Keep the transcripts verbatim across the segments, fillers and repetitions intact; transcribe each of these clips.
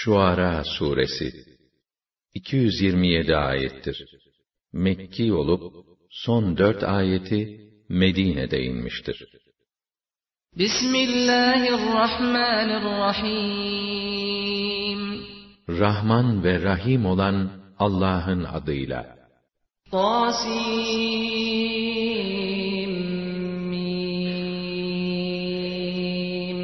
Şuara suresi iki yüz yirmi yedi ayettir. Mekki olup son dört ayeti Medine'de inmiştir. Bismillahirrahmanirrahim. Rahman ve Rahim olan Allah'ın adıyla. Tasim mim.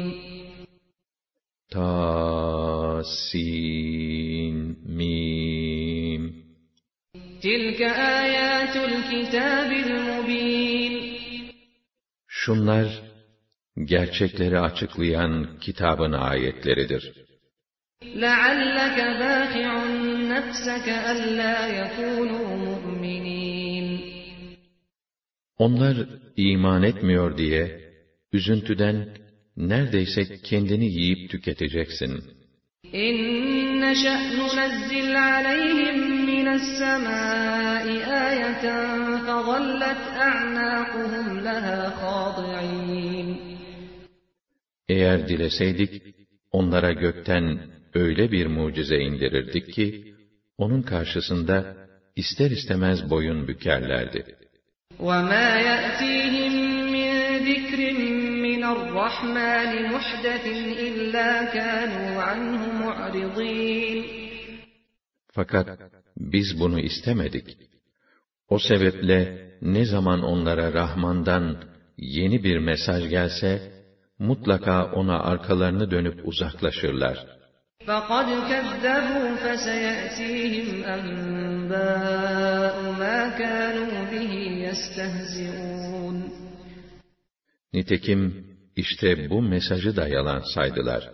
Tasin mim. Tilke ayatul kitabil mubin. Şunlar gerçekleri açıklayan kitabın ayetleridir. لَعَلَّكَ بَاخِعٌ نَفْسَكَ أَلَّا يَكُونُوا مُؤْمِنِينَ. Onlar iman etmiyor diye üzüntüden neredeyse kendini yiyip tüketeceksin. اِنْ نَشَأْ نُنَزِّلْ عَلَيْهِمْ مِنَ السَّمَاءِ آيَةً فَظَلَّتْ أَعْنَاقُهُمْ لَهَا خَاضِعِينَ. Eğer dileseydik, onlara gökten öyle bir mucize indirirdik ki, onun karşısında ister istemez boyun bükerlerdi. وَمَا يَأْتِيهِمْ مِنْ ذِكْرٍ مِنَ الرَّحْمَنِ مُحْدَثٍ إِلَّا كَانُوا عَنْهُ مُعْرِضِينَ. Fakat biz bunu istemedik. O sebeple ne zaman onlara Rahman'dan yeni bir mesaj gelse, mutlaka ona arkalarını dönüp uzaklaşırlar. فَقَدْ كَذَّبُوا فَسَيَأْتِيهِمْ أَنْبَاءُ مَا كَانُوا بِهِ يَسْتَهْزِئُونَ. Nitekim işte bu mesajı da yalan saydılar.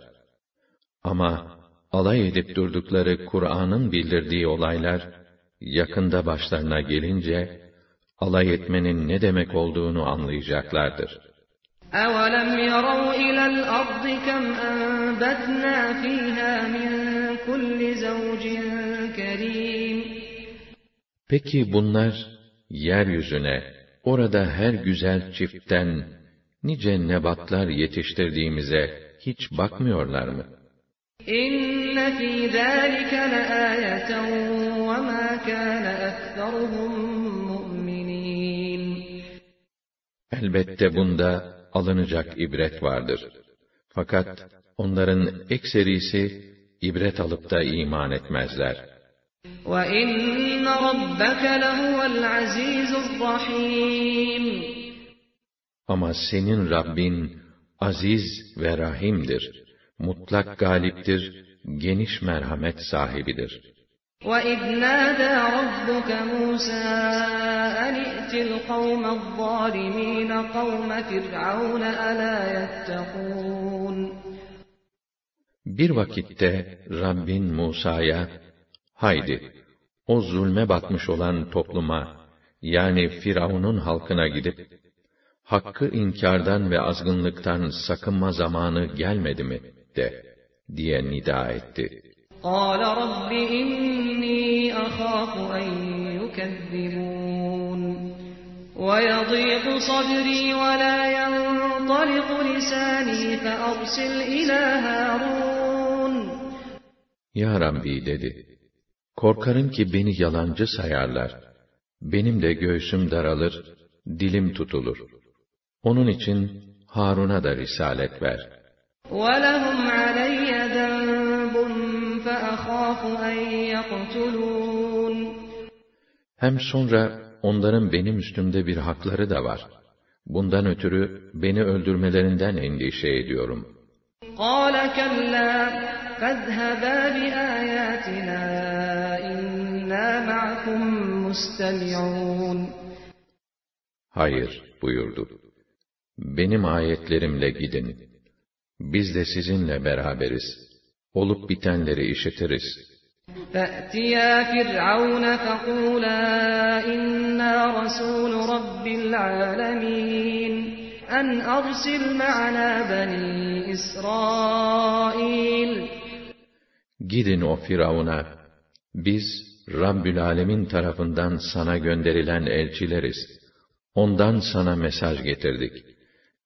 Ama alay edip durdukları Kur'an'ın bildirdiği olaylar yakında başlarına gelince alay etmenin ne demek olduğunu anlayacaklardır. أَوَلَمْ يَرَوْا إِلَى الْأَرْضِ كَمْ أَنبَتْنَا فِيهَا مِنْ كُلِّ زَوْجٍ كَرِيمٍ. Peki bunlar yeryüzüne, orada her güzel çiftten nice nebatlar yetiştirdiğimize hiç bakmıyorlar mı? إِنَّ فِي ذَٰلِكَ لَآيَةً وَمَا كَانَ أَكْثَرُهُم مُؤْمِنِينَ. Elbette bunda alınacak ibret vardır. Fakat onların ekserisi ibret alıp da iman etmezler. وَإِنَّ رَبَّكَ لَهُوَ الْعَزِيزُ الرَّحِيمُ. Ama senin Rabbin aziz ve rahimdir. Mutlak galiptir, geniş merhamet sahibidir. وَإِذْ نَادَى رَبُّكَ مُوسَىٰ أَنِ ائْتِ الْقَوْمَ الظَّالِمِينَ قَوْمَ فِرْعَوْنَ أَلَا يَتَّقُونَ. Bir vakitte Rabbin Musa'ya, haydi, o zulme batmış olan topluma, yani Firavun'un halkına gidip, hakkı inkardan ve azgınlıktan sakınma zamanı gelmedi mi, de, diye nida etti. قَالَ رَبِّ إِنِّي أَخَافُ أَنْ يُكَذِّبُونَ وَيَضِيقُ صَدْرِي وَلَا يَنْطَلِقُ لِسَانِي فَأَرْسِلْ إِلَى هَارُونَ. Ya Rabbi dedi, korkarım ki beni yalancı sayarlar. Benim de göğsüm daralır, dilim tutulur. Onun için Harun'a da risalet ver. وَلَهُمْ عَلَيَّ ذَنْبٌ فَأَخَافُ أَنْ يَقْتُلُونَ. Hem sonra onların benim üstümde bir hakları da var. Bundan ötürü beni öldürmelerinden endişe ediyorum. قَالَ كَلَّا فَاذْهَبَا بِآيَاتِنَا إِنَّا مَعَكُمْ مُسْتَمِعُونَ. Hayır buyurdu. Benim ayetlerimle gidin. Biz de sizinle beraberiz. Olup bitenleri işitiriz. فَأْتِيَا فِرْعَوْنَ فَقُولَا إِنَّا رَسُولُ رَبِّ الْعَالَمِينَ أَنْ أَرْسِلْ مَعَنَا بَنِي إِسْرَائِيلَ. Gidin o Firavun'a, biz Rabbül Alemin tarafından sana gönderilen elçileriz. Ondan sana mesaj getirdik.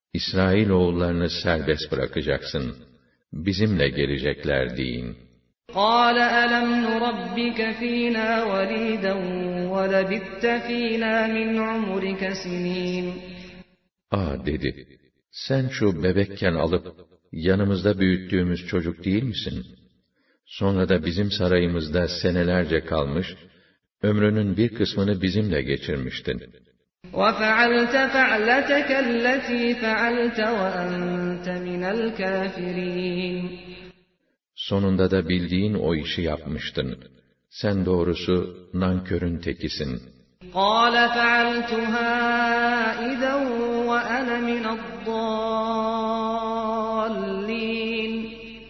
İsrailoğullarını serbest bırakacaksın. Bizimle gelecekler deyin. قال ألم نربك فينا وليدا ولبثت فينا من عمرك سنين. Aa dedi, sen şu bebekken alıp yanımızda büyüttüğümüz çocuk değil misin? Sonra da bizim sarayımızda senelerce kalmış, ömrünün bir kısmını bizimle geçirmiştin. وَفَعَلْتَ فَعْلَتَكَ الَّتِي فَعَلْتَ وَأَنْتَ مِنَ الْكَافِرِينَ. Sonunda da bildiğin o işi yapmıştın. Sen doğrusu nankörün tekisin. قَالَ فَعَلْتُهَا إِذًا وَأَنَا مِنَ الضَّالِّينَ.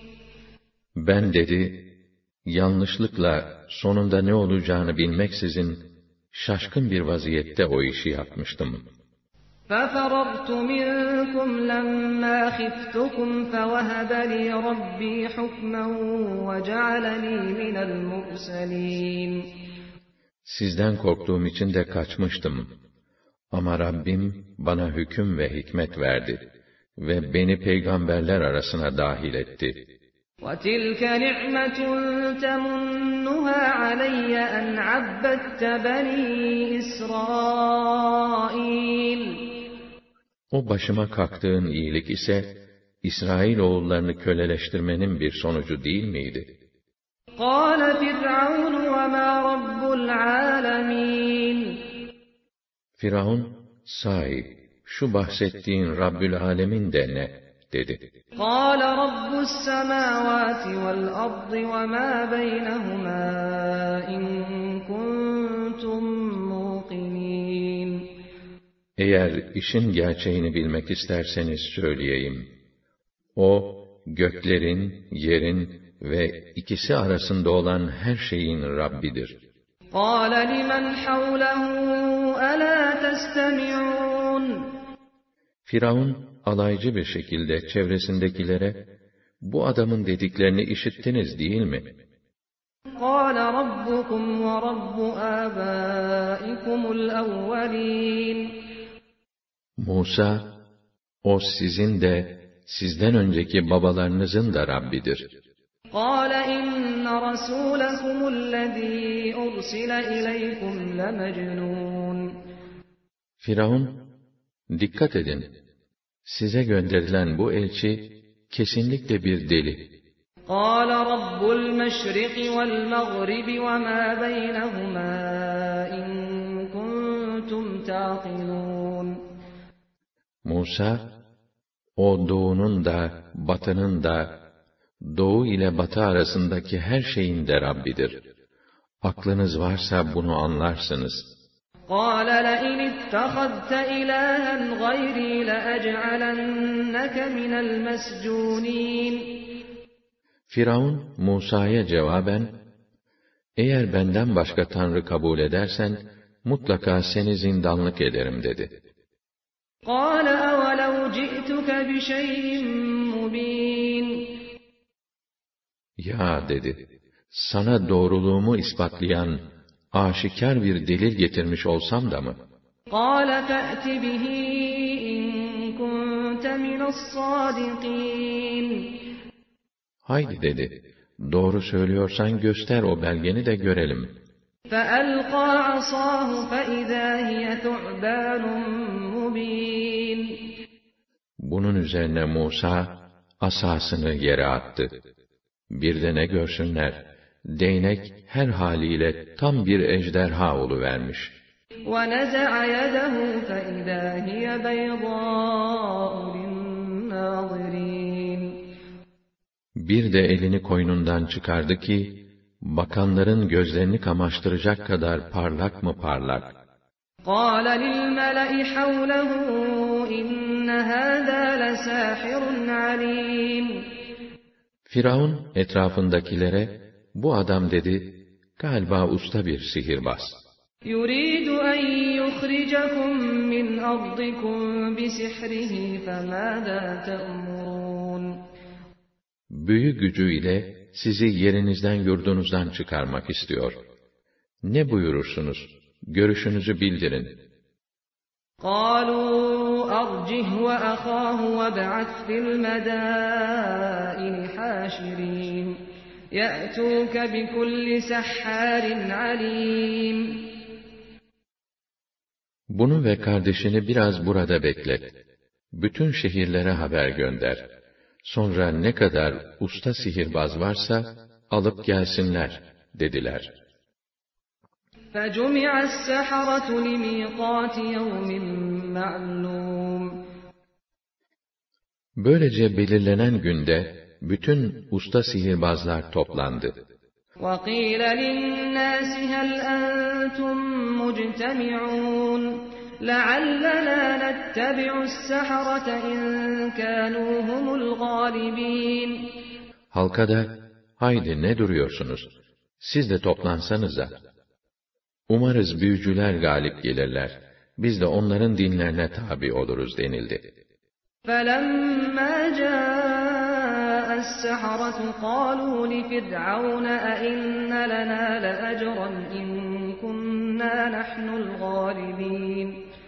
Ben dedi, yanlışlıkla sonunda ne olacağını bilmeksizin, şaşkın bir vaziyette o işi yapmıştım. فَفَرَرْتُ مِنْكُمْ لَمَّا خِفْتُكُمْ فَوَهَبَ لِي رَبِّي حُكْمًا وَجَعَلَنِي مِنَ الْمُرْسَلِينَ. Sizden korktuğum için de kaçmıştım. Ama Rabbim bana hüküm ve hikmet verdi ve beni peygamberler arasına dahil etti. وَتِلْكَ نِعْمَةٌ تَمُنُّهَا عَلَيَّ أَنْ عَبَّدتَّ بَنِي إِسْرَائِيلَ. O başıma kalktığın iyilik ise, İsrailoğullarını köleleştirmenin bir sonucu değil miydi? قَالَ فِرْعَوْنُ وَمَا رَبُّ الْعَالَمِينَ. Firavun, sahi, şu bahsettiğin Rabbül Alemin de ne? dedi. قَالَ رَبُّ السَّمَاوَاتِ وَالْأَرْضِ وَمَا بَيْنَهُمَا إِن كُنتُم مُّوقِنِينَ. Eğer işin gerçeğini bilmek isterseniz söyleyeyim. O, göklerin, yerin ve ikisi arasında olan her şeyin Rabbidir. قَالَ لِمَنْ حَوْلَهُ أَلَا تَسْتَمِعُونَ. Firavun, alaycı bir şekilde çevresindekilere, bu adamın dediklerini işittiniz değil mi? قَالَ رَبُّكُمْ وَرَبُّ آبَائِكُمُ الْأَوَّلِينَ. Musa, o sizin de, sizden önceki babalarınızın da Rabbidir. قَالَ إِنَّ رَسُولَكُمُ الَّذ۪ي أُرْسِلَ إِلَيْكُمْ لَمَجْنُونَ. Firavun, dikkat edin, size gönderilen bu elçi, kesinlikle bir deli. قَالَ رَبُّ الْمَشْرِقِ وَالْمَغْرِبِ وَمَا بَيْنَهُمَا إِن كُنتُمْ تَعْقِلُونَ. Musa, o doğunun da, batının da, doğu ile batı arasındaki her şeyin de Rabbidir. Aklınız varsa bunu anlarsınız. قَالَ لَئِنِ اتَّخَذْتَ إِلَٰهًا غَيْرِي لَأَجْعَلَنَّكَ مِنَ الْمَسْجُونِينَ. Firavun, Musa'ya cevaben, eğer benden başka tanrı kabul edersen, mutlaka seni zindanlık ederim dedi. قَالَ أَوَلَوْ جِئْتُكَ بِشَيْءٍ مُّبِينٍ. Ya dedi, sana doğruluğumu ispatlayan, aşikar bir delil getirmiş olsam da mı? قَالَ فَأْتِ بِهِ إِن كُنتَ مِنَ الصَّادِقِينَ. Haydi dedi, doğru söylüyorsan göster o belgeni de görelim. فَأَلْقَى عَصَاهُ فَإِذَا هِيَ ثُعْبَانٌ مُّبِينٌ. Bunun üzerine Musa, asasını yere attı. Bir de ne görsünler, değnek her haliyle tam bir ejderha oluvermiş. وَنَزَعَ يَدَهُ فَإِذَا هِيَ بَيْضَاءُ لِلنَّاظِرِينَ. Bir de elini koynundan çıkardı ki, bakanların gözlerini kamaştıracak kadar parlak mı parlak. قَالَ لِلْمَلَإِ حَوْلَهُ إِنَّ هَذَا لَسَاحِرٌ عَلِيمٌ. Firavun etrafındakilere, bu adam dedi, galiba usta bir sihirbaz. يُرِيدُ أَنْ يُخْرِجَكُمْ مِنْ أَرْضِكُمْ بِسِحْرِهِ فَمَاذَا تَأْمُرُونَ. Büyü gücüyle sizi yerinizden yurdunuzdan çıkarmak istiyor. Ne buyurursunuz? Görüşünüzü bildirin. قَالُوا أَرْجِهْ وَأَخَاهُ وَابْعَثْ فِي الْمَدَائِنِ حَاشِرِينَ يَأْتُوكَ بِكُلِّ سَحَّارٍ عَلِيمٍ. Bunu ve kardeşini biraz burada beklet. Bütün şehirlere haber gönder. Sonra ne kadar usta sihirbaz varsa alıp gelsinler dediler. فَجُمِعَ السَّحَرَةُ لِمِيقَاتِ يَوْمٍ مَّعْلُومٍ. Böylece belirlenen günde bütün usta sihirbazlar toplandı. وَقِيلَ لِلنَّاسِ هَلْ أَنْتُمْ مُجْتَمِعُونَ لَعَلَّنَا نَتَّبِعُ السَّحَرَةَ إِنْ كَانُوا هُمُ الْغَالِبِينَ. Halka da, haydi ne duruyorsunuz? Siz de toplansanıza. Umarız büyücüler galip gelirler. Biz de onların dinlerine tabi oluruz denildi. فَلَمَّا جَاءَ السَّحَرَةُ قَالُوا لِفِرْعَوْنَ أَئِنَّ لَنَا لَأَجْرًا إِن كُنَّا نَحْنُ الْغَالِبِينَ.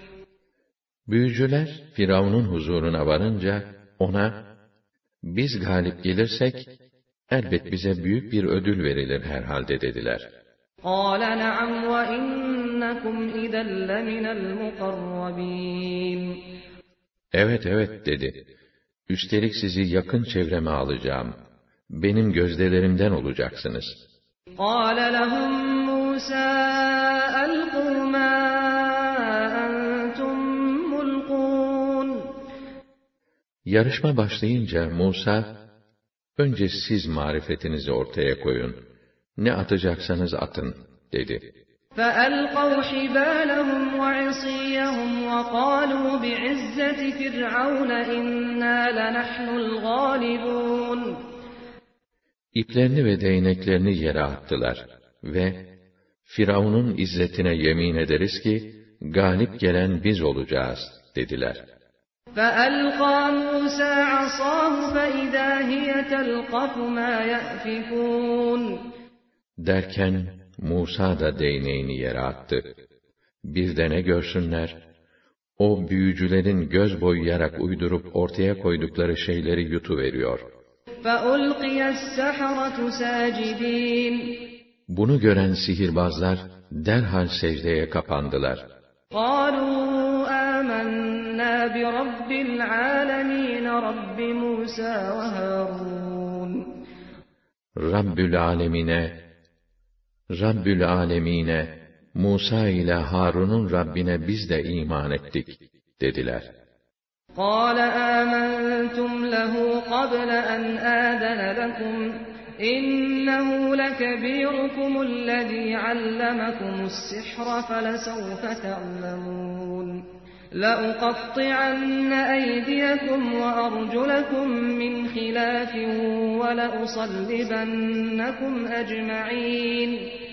Büyücüler Firavun'un huzuruna varınca ona, biz galip gelirsek elbet bize büyük bir ödül verilir herhalde dediler. قَالَ نَعَمْ وَإِنَّكُمْ إِذًا لَّمِنَ الْمُقَرَّبِينَ. Evet evet dedi. Üstelik sizi yakın çevreme alacağım. Benim gözdelerimden olacaksınız. قَالَ لَهُم مُّوسَىٰ أَلْقُوا مَا أَنتُم مُّلْقُونَ. Yarışma başlayınca Musa, önce siz marifetinizi ortaya koyun. Ne atacaksanız atın dedi. فَأَلْقَوْا حِبَالَهُمْ وَعِصِيَّهُمْ وَقَالُوا بِعِزَّةِ فِرْعَوْنَ إِنَّا لَنَحْنُ الْغَالِبُونَ. İplerini ve değneklerini yere attılar ve Firavun'un izzetine yemin ederiz ki galip gelen biz olacağız dediler. فَأَلْقَى مُوسَى عَصَاهُ فَإِذَا هِيَ تَلْقَفُ مَا يَأْفِكُونَ. Derken Musa da değneğini yere attı. Bir de ne görsünler? O büyücülerin göz boyayarak uydurup ortaya koydukları şeyleri yutuveriyor. فَأُلْقِيَ السَّحَرَةُ سَاجِدِينَ. Bunu gören sihirbazlar derhal secdeye kapandılar. قَالُوا آمَنَّا بِرَبِّ الْعَالَمِينَ رَبِّ مُوسَى وَهَارُونَ. Rabbül Alemine, Rabbül Alemine, Musa ile Harun'un Rabbine biz de iman ettik dediler. قَالَ آمَنْتُمْ لَهُ قَبْلَ أَنْ آذَنَ لَكُمْ إِنَّهُ لَكَبِيرُكُمُ الَّذِي عَلَّمَكُمُ السِّحْرَ فَلَسَوْفَ تَعْلَمُونَ لَأُقَطِّعَنَّ أَيْدِيَكُمْ وَأَرْجُلَكُمْ مِنْ خِلَافٍ وَلَأُصَلِّبَنَّكُمْ أَجْمَعِينَ.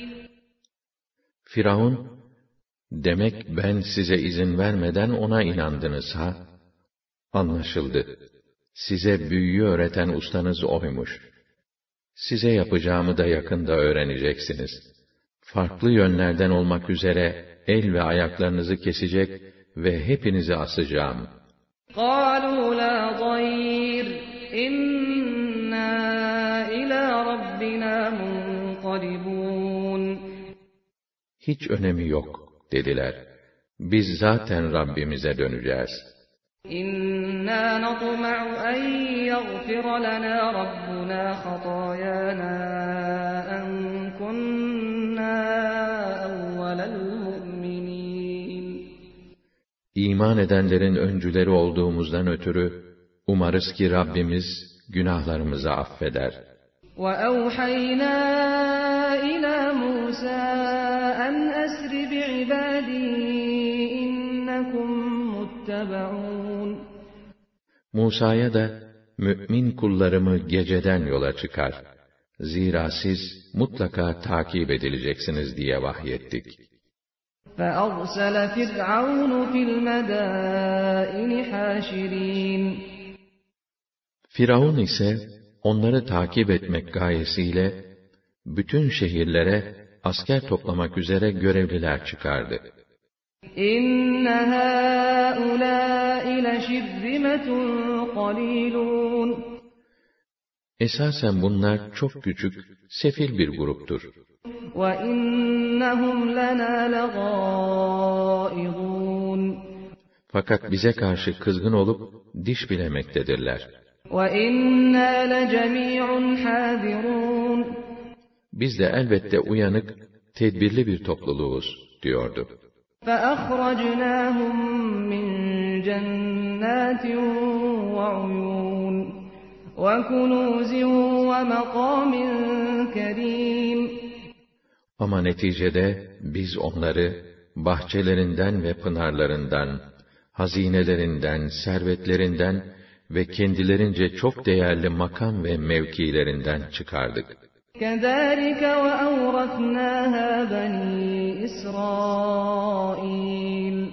Firavun, demek ben size izin vermeden ona inandınız ha? Anlaşıldı. Size büyüyü öğreten ustanız oymuş. Size yapacağımı da yakında öğreneceksiniz. Farklı yönlerden olmak üzere el ve ayaklarınızı kesecek ve hepinizi asacağım. قَالُوا لَا ضَيْرَ إِنَّا إِلَى رَبِّنَا مُنْقَلِبُونَ. Hiç önemi yok dediler. Biz zaten Rabbimize döneceğiz. إِنَّا نَطْمَعُ أَنْ يَغْفِرَ لَنَا رَبُّنَا خَطَايَانَا أَنْ كُنَّا أَوَّلَ الْمُؤْمِنِينَ. İman edenlerin öncüleri olduğumuzdan ötürü umarız ki Rabbimiz günahlarımızı affeder. وَأَوْحَيْنَا إِلَى مُوسَىٰ أَنْ أَسْرِ بِعِبَادِي إِنَّكُمْ مُتَّبَعُونَ. Musa'ya da mümin kullarımı geceden yola çıkar. Zira siz mutlaka takip edileceksiniz diye vahyettik. فَأَرْسَلَ فِرْعَوْنُ فِي الْمَدَائِنِ حَاشِرِينَ. Firavun ise onları takip etmek gayesiyle bütün şehirlere asker toplamak üzere görevliler çıkardı. إِنَّ هَٰؤُلَاءِ لَشِرْذِمَةٌ قَلِيلُونَ. Esasen bunlar çok küçük, sefil bir gruptur. وَإِنَّهُمْ لَنَا لَغَائِظُونَ Fakat bize karşı kızgın olup diş bilemektedirler. وَإِنَّا لَجَمِيعٌ حَاذِرُونَ Biz de elbette uyanık, tedbirli bir topluluğuz, diyordu. فَأَخْرَجْنَاهُمْ مِنْ جَنَّاتٍ وَعُيُونٍ وَكُنُوزٍ وَمَقَامٍ كَرِيمٍ Ama neticede biz onları bahçelerinden ve pınarlarından, hazinelerinden, servetlerinden ve kendilerince çok değerli makam ve mevkilerinden çıkardık. كَذَٰلِكَ وَأَوْرَثْنَاهَا بَنِي إِسْرَائِيلَ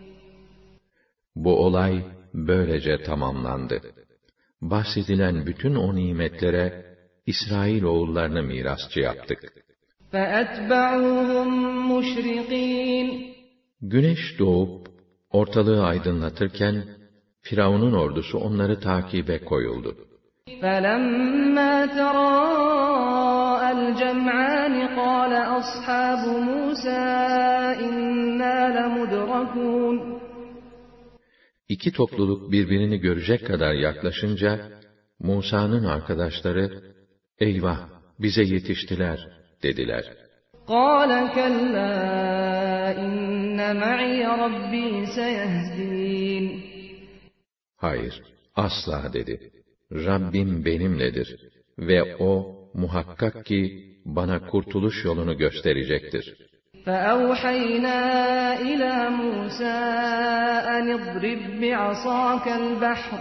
Bu olay böylece tamamlandı. Bahsedilen bütün o nimetlere İsrail oğullarını mirasçı yaptık. فَأَتْبَعُوهُمْ مُشْرِقِينَ Güneş doğup ortalığı aydınlatırken Firavun'un ordusu onları takibe koyuldu. فَلَمَّا تَرَاءَى الْجَمْعَانِ قَالَ أَصْحَابُ مُوسَى إِنَّا لَمُدْرَكُونَ İki topluluk birbirini görecek kadar yaklaşınca Musa'nın arkadaşları "Eyvah, bize yetiştiler." dediler. قَالَ كَلَّا إِنَّ مَعِيَ رَبِّي سَيَهْدِينِ Hayır, asla dedi. Rabbim benimledir ve O muhakkak ki bana kurtuluş yolunu gösterecektir. فَأَوْحَيْنَا إِلَى مُوسَى أَنِ اضْرِبْ بِعَصَاكَ الْبَحْرَ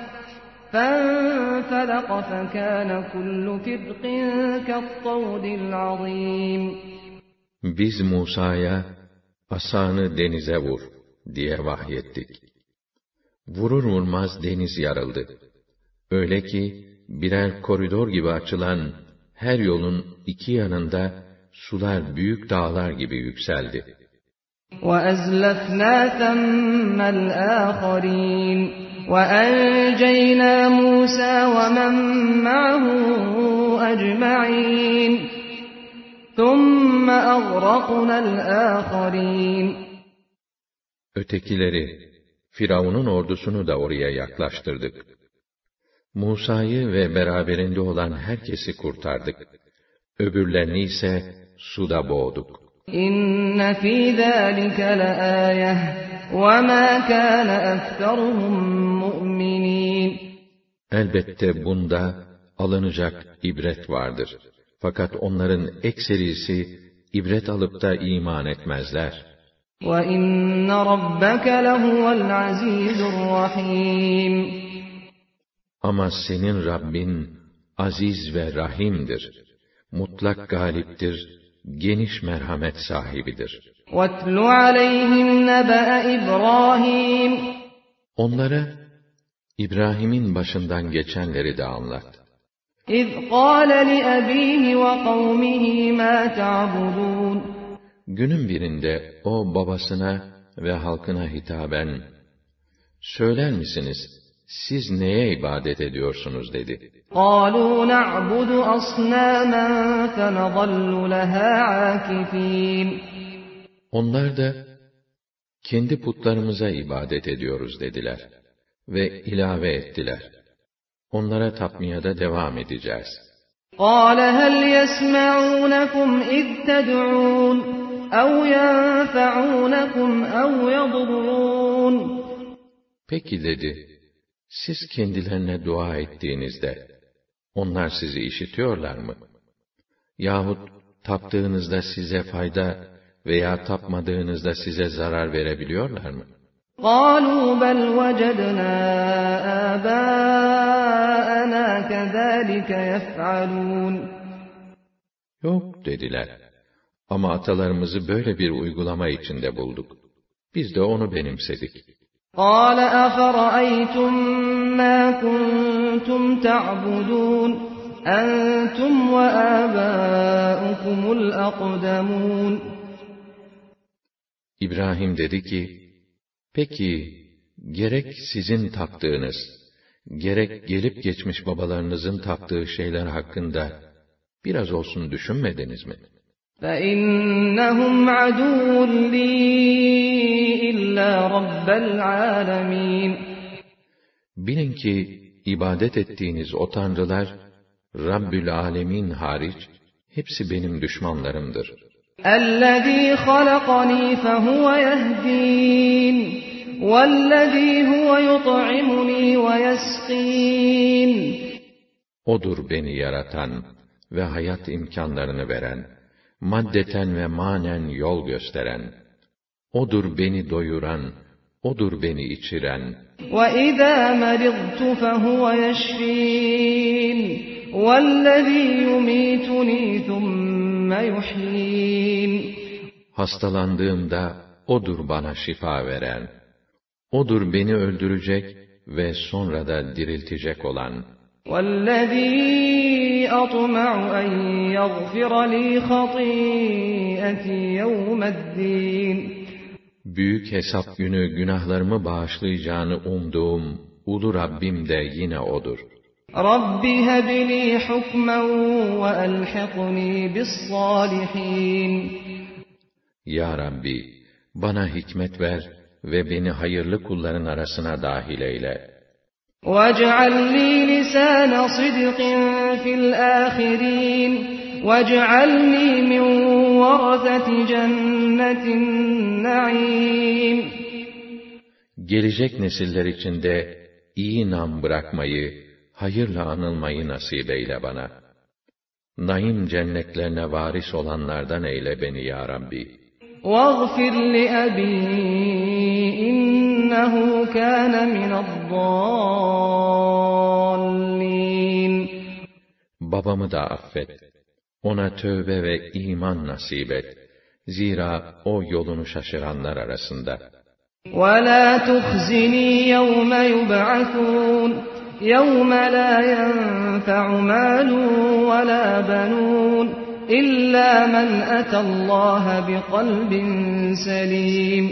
فَانْفَلَقَ فَكَانَ كُلُّ فِرْقٍ كَالطَّوْدِ الْعَظِيمِ Biz Musa'ya asanı denize vur diye vahyettik. Vurur vurmaz deniz yarıldı. Öyle ki birer koridor gibi açılan her yolun iki yanında sular büyük dağlar gibi yükseldi. وَأَزْلَفْنَا ثَمَّ الْآخَرِينَ وَأَنْجَيْنَا مُوسَى وَمَنْ مَعَهُ أَجْمَعِينَ ثُمَّ أَغْرَقْنَا الْآخَرِينَ Ötekileri, Firavun'un ordusunu da oraya yaklaştırdık. Musa'yı ve beraberinde olan herkesi kurtardık. Öbürlerini ise suda boğduk. İnne fî zâlike leâyeh ve mâ kâne ekseruhum mu'minîn. Elbette bunda alınacak ibret vardır. Fakat onların ekserisi ibret alıp da iman etmezler. وَإِنَّ رَبَّكَ لَهُوَ الْعَزِيزُ الرَّحِيمُ Ama senin Rabbin aziz ve rahimdir. Mutlak galiptir, geniş merhamet sahibidir. وَاتْلُ عَلَيْهِمْ نَبَأَ إِبْرَاهِيمَ Onlara İbrahim'in başından geçenleri de anlat. إِذْ قَالَ لِأَبِيهِ وَقَوْمِهِ مَا تَعْبُدُونَ Günün birinde o babasına ve halkına hitaben, "Söyler misiniz, siz neye ibadet ediyorsunuz?" dedi. قَالُوا نَعْبُدُ أَصْنَامًا فَنَظَلُّ لَهَا عَاكِفِينَ Onlar da, "Kendi putlarımıza ibadet ediyoruz." dediler. Ve ilave ettiler, "Onlara tapmaya da devam edeceğiz." قَالَ هَلْ يَسْمَعُونَكُمْ إِذْ تَدْعُونَ اَوْ يَنْفَعُونَكُمْ اَوْ يَضُرُّونَ Peki dedi, siz kendilerine dua ettiğinizde, onlar sizi işitiyorlar mı? Yahut taptığınızda size fayda veya tapmadığınızda size zarar verebiliyorlar mı? قَالُوا بَلْ وَجَدْنَا آبَاءَنَا كَذَٰلِكَ يَفْعَلُونَ Yok dediler. Ama atalarımızı böyle bir uygulama içinde bulduk. Biz de onu benimsedik. قَالَ أَفَرَأَيْتُمْ مَا كُنْتُمْ تَعْبُدُونَ أَنْتُمْ وَآبَاؤُكُمُ الْأَقْدَمُونَ İbrahim dedi ki, peki, gerek sizin taptığınız, gerek gelip geçmiş babalarınızın taptığı şeyler hakkında biraz olsun düşünmediniz mi? فَإِنَّهُمْ عَدُوٌّ لِّي إِلَّا رَبَّ الْعَالَمِينَ. Bilin ki ibadet ettiğiniz o tanrılar, Rabbül Alemin hariç, hepsi benim düşmanlarımdır. اَلَّذ۪ي خَلَقَن۪ي فَهُوَ يَهْد۪ينَ وَالَّذ۪ي هُوَ يُطْعِمُن۪ي وَيَسْق۪ينَ. Odur beni yaratan ve hayat imkanlarını veren, maddeten ve manen yol gösteren. Odur beni doyuran, odur beni içiren. وَإِذَا مَرِضْتُ فَهُوَ يَشْف۪ينَ وَالَّذ۪ي يُمِيتُن۪ي ثُمَّ يُحْي۪ينَ. Hastalandığımda odur bana şifa veren. Odur beni öldürecek ve sonra da diriltecek olan. وَالَّذ۪ي أَطْمَعُ أَنْ يَغْفِرَ لِي خَطِيئَتِي يَوْمَ الدِّينِ. Büyük hesap günü günahlarımı bağışlayacağını umduğum ulu Rabbim de yine odur. رَبِّ هَبْ لِي حُكْمًا وَأَلْحِقْنِي بِالصَّالِحِينَ. Ya Rabbi, bana hikmet ver ve beni hayırlı kulların arasına dahil eyle. وَاجْعَلْ لِي لِسَانَ صِدْقٍ فِي الْآخِرِينَ وَاجْعَلْنِي مِنْ وَرَثَةِ جَنَّةِ النَّعِيمِ. Gelecek nesiller içinde iyi nam bırakmayı, hayırla anılmayı nasip eyle bana. Naim cennetlerine varis olanlardan eyle beni ya Rabbi. وَاغْفِرْ لِأَبِي إِنَّهُ كَانَ مِنَ الضَّالِّينَ. Babamı da affet. Ona tövbe ve iman nasip et. Zira o yolunu şaşıranlar arasında. وَلَا تُخْزِنِي يَوْمَ يُبْعَثُونَ يَوْمَ لَا يَنْفَعُ مَالٌ وَلَا بَنُونَ إِلَّا مَنْ أَتَى اللّٰهَ بِقَلْبٍ سَلِيمٍ.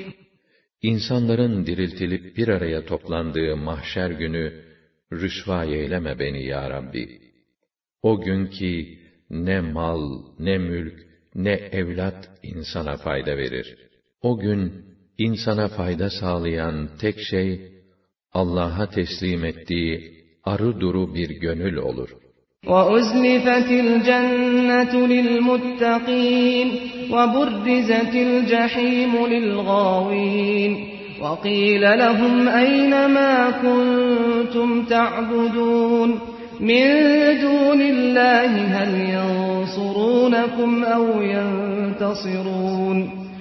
İnsanların diriltilip bir araya toplandığı mahşer günü rüsva eyleme beni ya Rabbi. O gün ki ne mal, ne mülk, ne evlat insana fayda verir. O gün insana fayda sağlayan tek şey Allah'a teslim ettiği arı duru bir gönül olur. وَأُزْلِفَتِ الْجَنَّةُ لِلْمُتَّقِينَ وَبُرِّزَتِ الْجَحِيمُ لِلْغَاوِينَ وَقِيلَ لَهُمْ أَيْنَ مَا كُنْتُمْ تَعْبُدُونَ مِنْ دُونِ اللّٰهِ هَلْ يَنْصُرُونَكُمْ أَوْ يَنْتَصِرُونَ.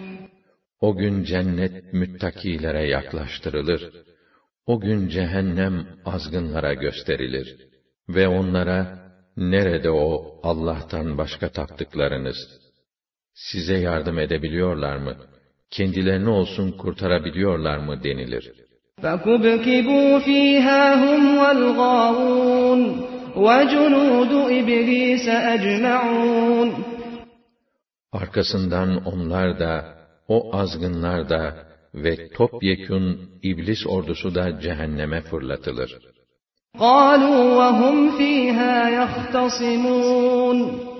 O gün cennet müttakilere yaklaştırılır. O gün cehennem azgınlara gösterilir. Ve onlara, nerede o Allah'tan başka taptıklarınız? Size yardım edebiliyorlar mı? Kendilerini olsun kurtarabiliyorlar mı denilir. فَكُبْكِبُوا ف۪يهَا هُمْ وَالْغَاوُونَ وَجُنُودُ إِبْلِيسَ أَجْمَعُونَ. Arkasından onlar da, o azgınlar da ve topyekün iblis ordusu da cehenneme fırlatılır. قَالُوا وَهُمْ ف۪يهَا يَخْتَصِمُونَ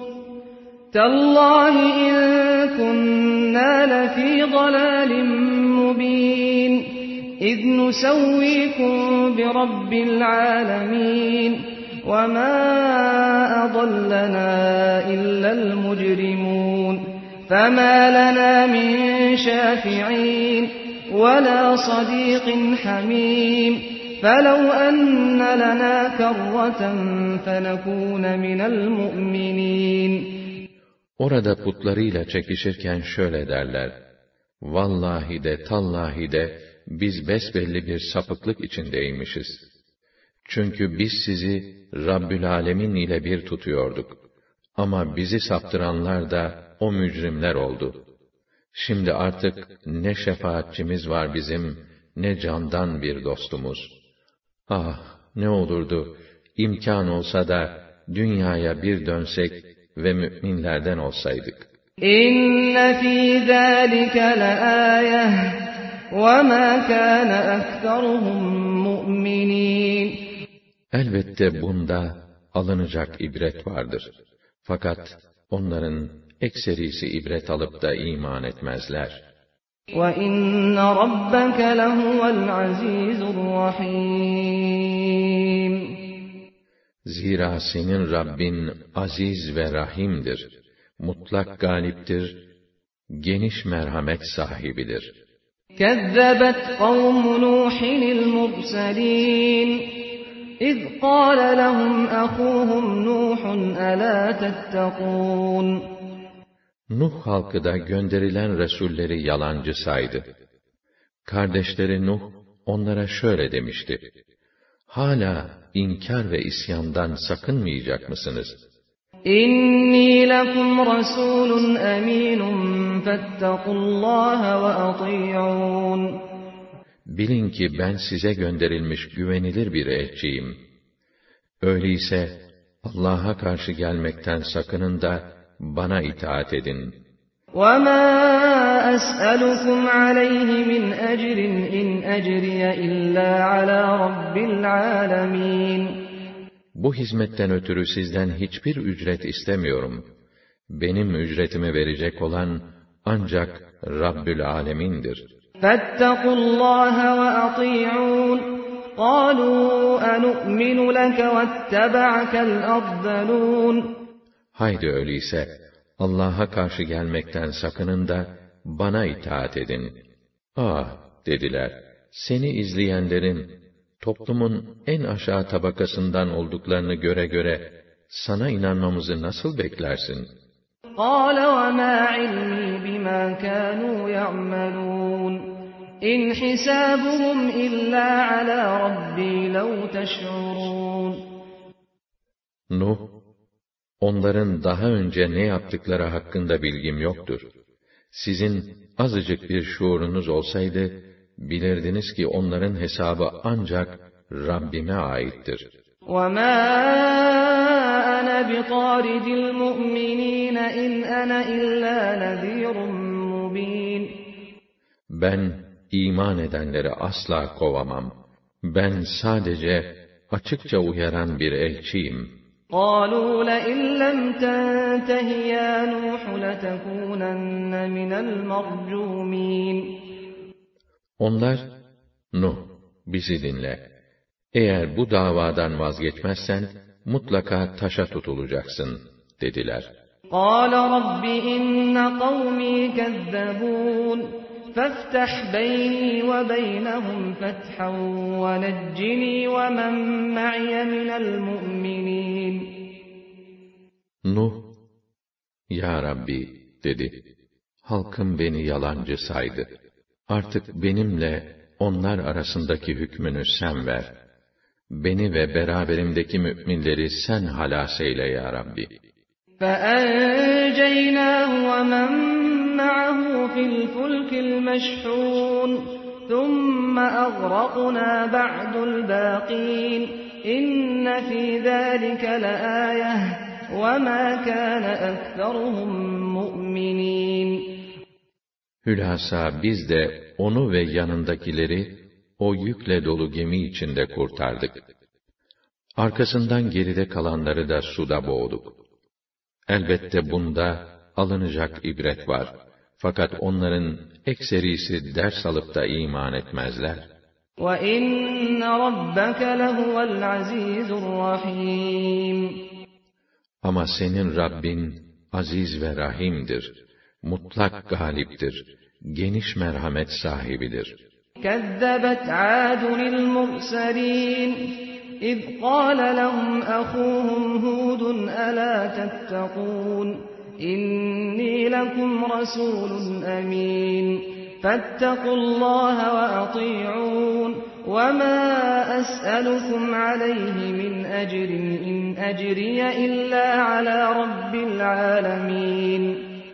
تَاللّٰهِ إِنْ كُنَّا لَف۪ي ضَلَالٍ مُّب۪ينٍ اِذْ نُسَوِّيكُمْ بِرَبِّ الْعَالَمِينَ وَمَا أَضَلَّنَا إِلَّا الْمُجْرِمُونَ فَمَا لَنَا مِنْ شَافِعِينَ وَلَا صَدِيقٍ حَمِيمٍ فَلَوْ أَنَّ لَنَا كَرَّةً فَنَكُونَ مِنَ الْمُؤْمِنِينَ. Orada putlarıyla çekişirken şöyle derler: Vallahi de tallahi de biz besbelli bir sapıklık içindeymişiz. Çünkü biz sizi Rabbül Alemin ile bir tutuyorduk. Ama bizi saptıranlar da o mücrimler oldu. Şimdi artık ne şefaatçimiz var bizim, ne candan bir dostumuz. Ah, ne olurdu, imkan olsa da dünyaya bir dönsek ve müminlerden olsaydık. İnne fî zâlike leâyeh ve mâ kâne ekseruhum mu'minîn. Elbette bunda alınacak ibret vardır. Fakat onların ekserisi ibret alıp da iman etmezler. وَإِنَّ رَبَّكَ لَهُوَ الْعَزِيزُ الرَّحِيمُ Zira senin Rabbin aziz ve rahimdir, mutlak galiptir, geniş merhamet sahibidir. كَذَّبَتْ قَوْمُ نُوحٍ الْمُرْسَلِينَ إِذْ قَالَ لَهُمْ أَخُوهُمْ نُوحٌ أَلَا تَتَّقُونَ Nuh halkı da gönderilen resulleri yalancı saydı. Kardeşleri Nuh onlara şöyle demişti: Hala inkar ve isyandan sakınmayacak mısınız? İnni lekum rasulun eminun fettakullaha ve ati'un. Bilin ki ben size gönderilmiş güvenilir bir elçiyim. Öyleyse Allah'a karşı gelmekten sakının da bana itaat edin. وَمَا أَسْأَلُكُمْ عَلَيْهِ مِنْ أَجْرٍ إِنْ أَجْرِيَ إِلَّا عَلَى رَبِّ الْعَالَمِينَ Bu hizmetten ötürü sizden hiçbir ücret istemiyorum. Benim ücretimi verecek olan ancak Rabbül Alemin'dir. فَاتَّقُوا اللّٰهَ وَأَطِيعُونَ قَالُوا أَنُؤْمِنُ لَكَ وَاتَّبَعَكَ الْأَرْذَلُونَ Haydi öyleyse Allah'a karşı gelmekten sakının da bana itaat edin. Ah dediler, seni izleyenlerin toplumun en aşağı tabakasından olduklarını göre göre sana inanmamızı nasıl beklersin? قَالَ وَمَا عِلْمِي بِمَا كَانُوا يَعْمَلُونَ إِنْ حِسَابُهُمْ إِلَّا عَلَى رَبِّي لَوْ تَشْعُرُونَ Nuh, onların daha önce ne yaptıkları hakkında bilgim yoktur. Sizin azıcık bir şuurunuz olsaydı, bilirdiniz ki onların hesabı ancak Rabbime aittir. وَمَا أَنَا بِطَارِدِ الْمُؤْمِنِينَ إِنْ أَنَا إِلَّا نَذِيرٌ مُبِينٌ Ben iman edenleri asla kovamam. Ben sadece açıkça uyaran bir elçiyim. قَالُوا لَئِنْ لَمْ تَنْتَهِ يَا نُوحُ لَتَكُونَنَّ مِنَ الْمَرْجُومِينَ Onlar, Nuh, bizi dinle. Eğer bu davadan vazgeçmezsen, mutlaka taşa tutulacaksın, dediler. قَالَ رَبِّ إِنَّ قَوْمِي كَذَّبُونَ فَافْتَحْ بَيْنِي وَبَيْنَهُمْ فَتْحًا وَنَجِّنِي وَمَنْ مَعِيَ مِنَ الْمُؤْمِنِينَ Nuh, Ya Rabbi, dedi, halkım beni yalancı saydı. Artık benimle onlar arasındaki hükmünü sen ver. Beni ve beraberimdeki müminleri sen halas eyle ya Rabbi. فَأَنْجَيْنَاهُ وَمَنْ مَعَهُ فِي الْفُلْكِ الْمَشْحُونِ ثُمَّ أَغْرَقْنَا بَعْدُ الْبَاقِينَ إِنَّ فِي ذَلِكَ لَآيَةً وَمَا كَانَ أَكْثَرُهُمْ مُؤْمِنِينَ Hülasa biz de onu ve yanındakileri o yükle dolu gemi içinde kurtardık. Arkasından geride kalanları da suda boğduk. Elbette bunda alınacak ibret var. Fakat onların ekserisi ders alıp da iman etmezler. وَإِنَّ رَبَّكَ لَهُوَ الْعَزِيزُ الرَّحِيمُ Ama senin Rabbin aziz ve rahimdir, mutlak galiptir, geniş merhamet sahibidir. كَذَّبَتْ عَادٌ الْمُرْسَلِينَ إِذْ قَالَ لَهُمْ أَخُوهُمْ هُودٌ أَلَا تَتَّقُونَ إِنِّي لَكُمْ رَسُولٌ أَمِينٌ فَاتَّقُوا اللَّهَ وَأَطِيعُونِ وَمَا أَسْأَلُكُمْ عَلَيْهِ مِنْ أَجْرٍ إِنْ أَجْرِيَ إِلَّا عَلَى رَبِّ الْعَالَمِينَ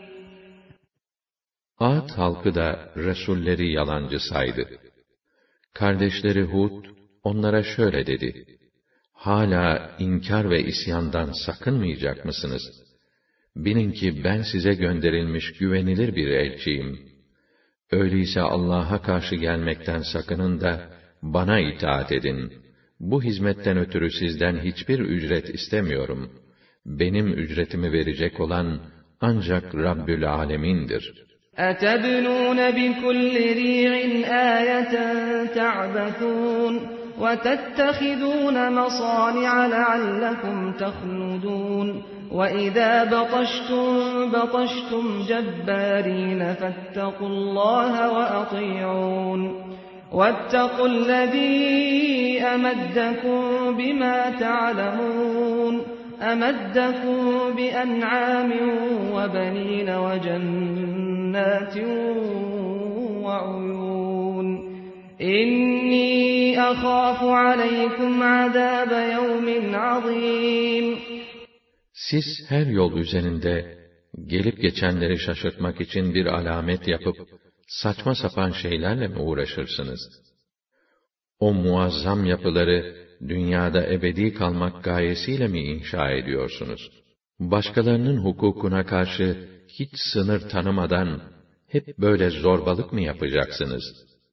Ad halkı da resulleri yalancı saydı. Kardeşleri Hud onlara şöyle dedi: Hala inkar ve isyandan sakınmayacak mısınız? Bilin ki ben size gönderilmiş güvenilir bir elçiyim. Öyleyse Allah'a karşı gelmekten sakının da bana itaat edin. Bu hizmetten ötürü sizden hiçbir ücret istemiyorum. benim ücretimi verecek olan ancak Rabbül Alemin'dir. أَتَبْنُونَ بِكُلِّ رِيعٍ آيَةً تَعْبَثُونَ وَتَتَّخِذُونَ مَصَانِعَ لَعَلَّكُمْ تَخْلُدُونَ وَإِذَا بَطَشْتُمْ بَطَشْتُمْ جَبَّارِينَ فَاتَّقُوا اللَّهَ وَأَطِيعُونِ وَاتَّقُوا الَّذِي أَمَدَّكُم بِمَا تَعْلَمُونَ أَمَدَّكُم بِأَنْعَامٍ وَبَنِينَ وَجَنَّاتٍ وَعُيُونٍ إِنِّي أَخَافُ عَلَيْكُمْ عَذَابَ يَوْمٍ عَظِيمٍ. Siz her yol üzerinde gelip geçenleri şaşırtmak için bir alamet yapıp saçma sapan şeylerle mi uğraşırsınız? O muazzam yapıları dünyada ebedi kalmak gayesiyle mi inşa ediyorsunuz? Başkalarının hukukuna karşı hiç sınır tanımadan hep böyle zorbalık mı yapacaksınız?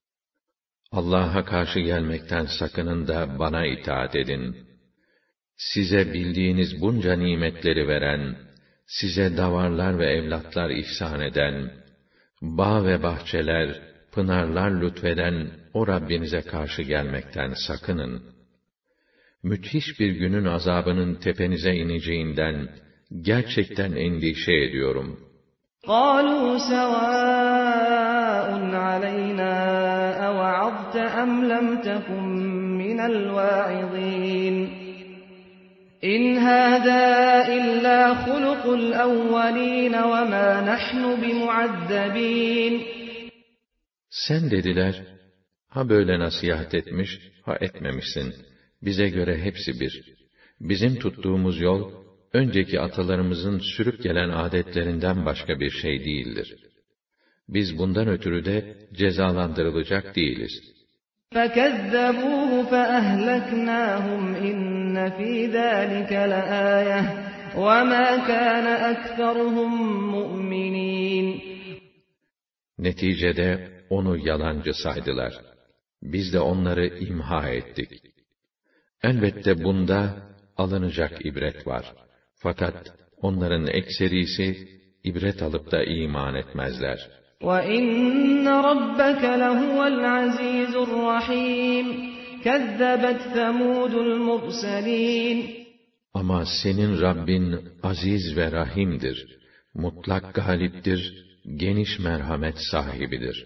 Allah'a karşı gelmekten sakının da bana itaat edin. Size bildiğiniz bunca nimetleri veren, size davarlar ve evlatlar ihsan eden, bağ ve bahçeler, pınarlar lütfeden o Rabbinize karşı gelmekten sakının. Müthiş bir günün azabının tepenize ineceğinden gerçekten endişe ediyorum. قَالُوا سَوَاءٌ عَلَيْنَا أَوَعَظْتَ أَمْ لَمْ تَكُنْ مِنَ الْوَاعِظِينَ إِنْ هَذَا إِلَّا خُلُقُ الْأَوَّلِينَ وَمَا نَحْنُ بِمُعَذَّبِينَ. Sen dediler, ha böyle nasihat etmiş, ha etmemişsin. Bize göre hepsi bir. Bizim tuttuğumuz yol, önceki atalarımızın sürüp gelen adetlerinden başka bir şey değildir. Biz bundan ötürü de cezalandırılacak değiliz. فَكَذَّبُوهُ فَأَهْلَكْنَاهُمْ إِنَّ فِي ذَٰلِكَ لَآيَةً وَمَا كَانَ أَكْثَرُهُم مُؤْمِنِينَ. Neticede onu yalancı saydılar. Biz de onları imha ettik. Elbette bunda alınacak ibret var. Fakat onların ekserisi ibret alıp da iman etmezler. وَإِنَّ رَبَّكَ لَهُوَ الْعَزِيزُ الرَّحِيمُ كَذَّبَتْ ثَمُودُ الْمُرْسَلِينَ. Ama senin Rabbin aziz ve rahimdir. Mutlak galiptir, geniş merhamet sahibidir.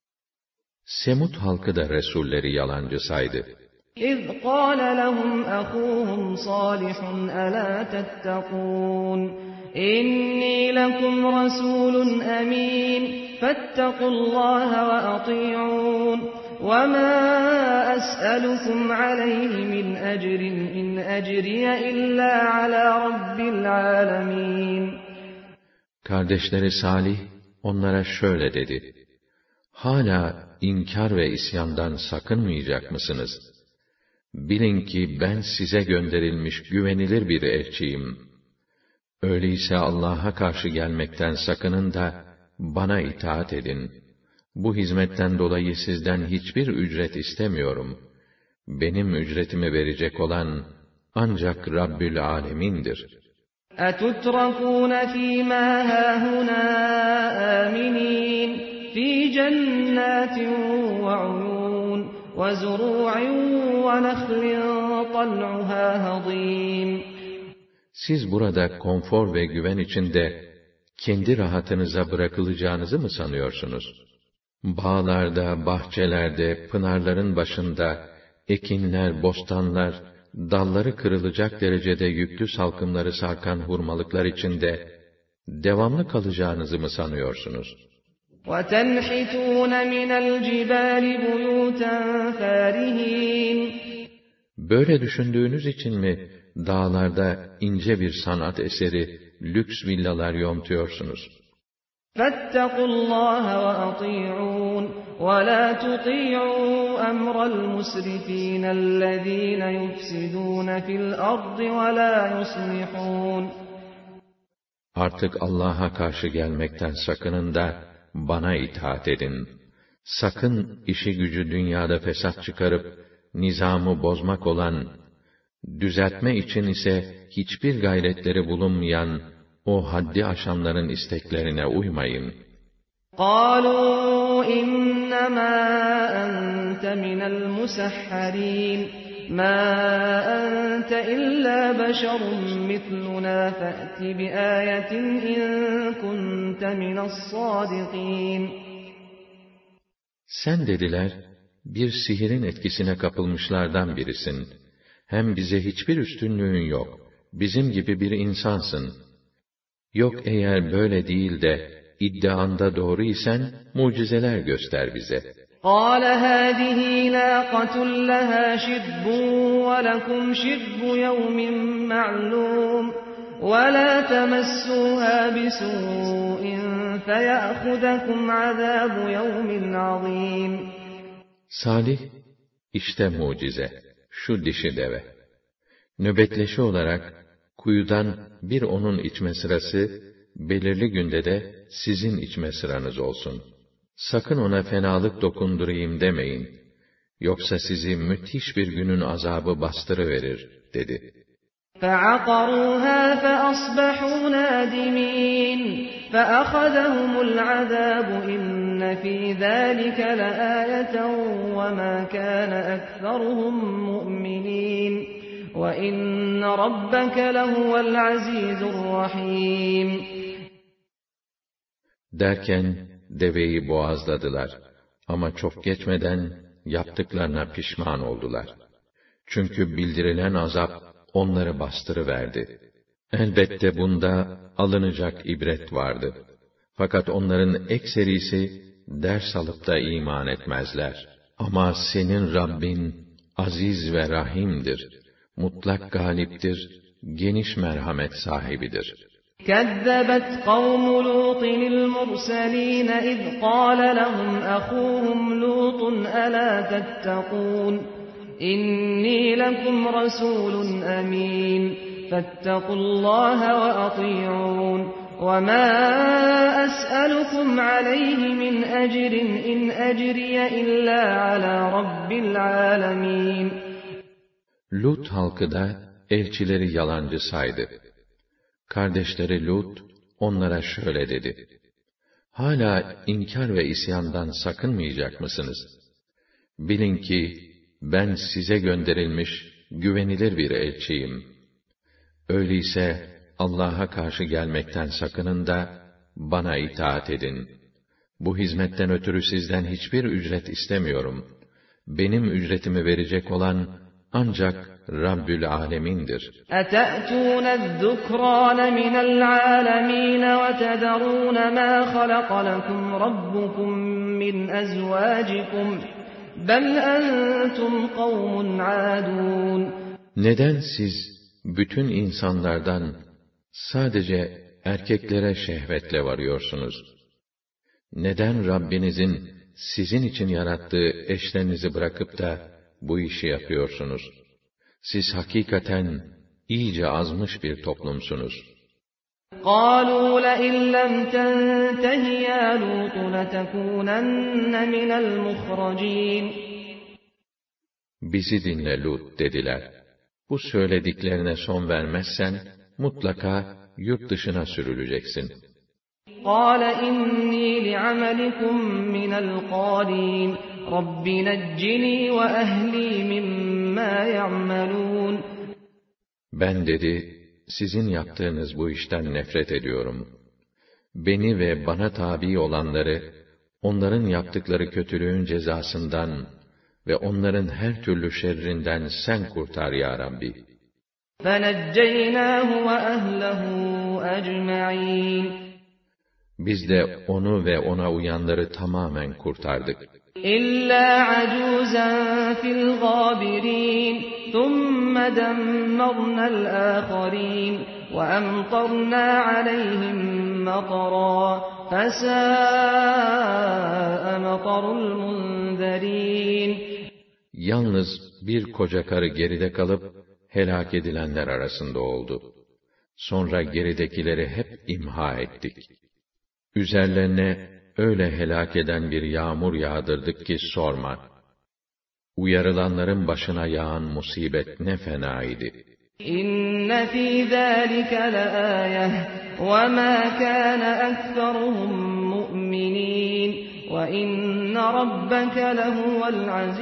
Semud halkı da resulleri yalancı saydı. إِذْ قَالَ لَهُمْ أَخُوهُمْ صَالِحٌ أَلَا تَتَّقُونَ إِنِّي لَكُمْ رَسُولٌ أَمِينٌ فَاتَّقُوا اللَّهَ وَأَطِيعُونِ وَمَا أَسْأَلُكُمْ عَلَيْهِ مِنْ أَجْرٍ إِنْ أَجْرِيَ إِلَّا عَلَى رَبِّ الْعَالَمِينَ. Kardeşleri Salih onlara şöyle dedi: Hala inkar ve isyandan sakınmayacak mısınız? Bilin ki ben size gönderilmiş güvenilir bir elçiyim. Öyleyse Allah'a karşı gelmekten sakının da bana itaat edin. Bu hizmetten dolayı sizden hiçbir ücret istemiyorum. Benim ücretimi verecek olan ancak Rabbül Alemin'dir. أَتُتْرَكُونَ فِي مَا هَاهُنَا آمِنِينَ فِي جَنَّاتٍ وَعُيُونٍ وَزُرُوعٍ وَنَخْلٍ طَلْعُهَا هَضِيمٌ. Siz burada konfor ve güven içinde kendi rahatınıza bırakılacağınızı mı sanıyorsunuz? Bağlarda, bahçelerde, pınarların başında, ekinler, bostanlar, dalları kırılacak derecede yüklü salkımları sarkan hurmalıklar içinde devamlı kalacağınızı mı sanıyorsunuz? وَتَنْحِتُونَ مِنَ الْجِبَالِ بُيُوتًا فَارِهِينَ. Böyle düşündüğünüz için mi dağlarda ince bir sanat eseri, lüks villalar yontuyorsunuz? فَاتَّقُوا اللَّهَ وَأَطِيعُونَ وَلَا تُطِيعُوا أَمْرَ الْمُسْرِفِينَ الَّذ۪ينَ يُفْسِدُونَ فِي الْأَرْضِ وَلَا يُصْلِحُونَ. Artık Allah'a karşı gelmekten sakının da bana itaat edin. Sakın işi gücü dünyada fesat çıkarıp nizamı bozmak olan, düzeltme için ise hiçbir gayretleri bulunmayan o haddi aşanların isteklerine uymayın. قَالُوا إِنَّمَا أَنْتَ مِنَ الْمُسَحَّرِينَ مَا أَنْتَ إِلَّا بَشَرٌ مِثْلُنَا فَأْتِ بِآيَةٍ إِنْ كُنْتَ مِنَ الصَّادِقِينَ. Sen dediler, bir sihirin etkisine kapılmışlardan birisin. Hem bize hiçbir üstünlüğün yok. Bizim gibi bir insansın. Yok eğer böyle değil de iddianda doğru isen mucizeler göster bize. قَالَ هَٰذِهِ نَاقَةٌ لَهَا شِرْبٌ وَلَكُمْ شِرْبُ يَوْمٍ مَّعْلُومٍ وَلَا تَمَسُّوهَا بِسُوءٍ فَيَأْخُذَكُمْ عَذَابُ يَوْمٍ عَظِيمٍ. Salih, işte mucize, şu dişi deve. Nöbetleşi olarak kuyudan bir onun içme sırası, belirli günde de sizin içme sıranız olsun. Sakın ona fenalık dokundurayım demeyin. Yoksa sizi müthiş bir günün azabı bastırıverir, dedi. فَعَقَرُوهَا فَأَصْبَحُوا نَادِمِينَ فَأَخَذَهُمُ الْعَذَابُ إِنَّ فِي ذَٰلِكَ لَآيَةً وَمَا كَانَ أَكْثَرُهُم مُّؤْمِنِينَ وَإِنَّ رَبَّكَ لَهُوَ الْعَزِيزُ الرَّحِيمُ. Derken deveyi boğazladılar. Ama çok geçmeden yaptıklarına pişman oldular. Çünkü bildirilen azap onları bastırıverdi. Elbette bunda alınacak ibret vardı. Fakat onların ekserisi ders alıp da iman etmezler. Ama senin Rabbin aziz ve rahimdir. Mutlak galiptir, geniş merhamet sahibidir. كَذَّبَتْ قَوْمُ لُوطٍ الْمُرْسَلِينَ إِذْ قَالَ لَهُمْ أَخُوهُمْ لُوطٌ أَلَا تَتَّقُونَ إِنِّي لَكُمْ رَسُولٌ أَمِينٌ فَاتَّقُوا اللَّهَ وَأَطِيعُونِ وَمَا أَسْأَلُكُمْ عَلَيْهِ مِنْ أَجْرٍ إِنْ أَجْرِيَ إِلَّا عَلَى رَبِّ الْعَالَمِينَ. Lut halkı da elçileri yalancı saydı. Kardeşleri Lut onlara şöyle dedi: Hala inkar ve isyandan sakınmayacak mısınız? Bilin ki ben size gönderilmiş güvenilir bir elçiyim. Öyleyse Allah'a karşı gelmekten sakının da bana itaat edin. Bu hizmetten ötürü sizden hiçbir ücret istemiyorum. Benim ücretimi verecek olan ancak Rabbül Alemin'dir. اَتَأْتُونَ الذُّكْرَانَ مِنَ الْعَالَمِينَ وَتَذَرُونَ مَا خَلَقَ لَكُمْ رَبُّكُمْ مِنْ أَزْوَاجِكُمْ بَلْ أَنْتُمْ قَوْمٌ عَادُونَ. Neden siz bütün insanlardan sadece erkeklere şehvetle varıyorsunuz? Neden Rabbinizin sizin için yarattığı eşlerinizi bırakıp da bu işi yapıyorsunuz? Siz hakikaten iyice azmış bir toplumsunuz. قَالُوا لَئِنْ لَمْ تَنْتَهِ يَا لُوطُ لَتَكُونَنَّ مِنَ الْمُخْرَجِينَ. Bizi dinle Lut dediler. Bu söylediklerine son vermezsen mutlaka yurt dışına sürüleceksin. قَالَ إِنِّي لِعَمَلِكُمْ مِنَ الْقَالِينَ رَبِّ نَجِّنِي وَأَهْلِي مِمَّا يَعْمَلُونَ. Ben dedi, sizin yaptığınız bu işten nefret ediyorum. Beni ve bana tabi olanları, onların yaptıkları kötülüğün cezasından ve onların her türlü şerrinden sen kurtar ya Rabbi. فَنَجَّيْنَاهُ وَأَهْلَهُ أَجْمَعِينَ. Biz de onu ve ona uyanları tamamen kurtardık. إِلَّا عَجُوزًا فِي الْغَابِرِينَ ثُمَّ دَمَّرْنَا الْآخَرِينَ وَأَمْطَرْنَا عَلَيْهِمْ مَطَرًا فَسَاءَ مَطَرُ الْمُنذَرِينَ. Yalnız bir koca karı geride kalıp helak edilenler arasında oldu. Sonra geridekileri hep imha ettik. Üzerlerine öyle helak eden bir yağmur yağdırdık ki sorma. uyarılanların başına yağan musibet ne fena idi. İnne fî zâlike leâyeh ve mâ kâne ekseruhum mu'minîn ve inne rabbeke lehuvel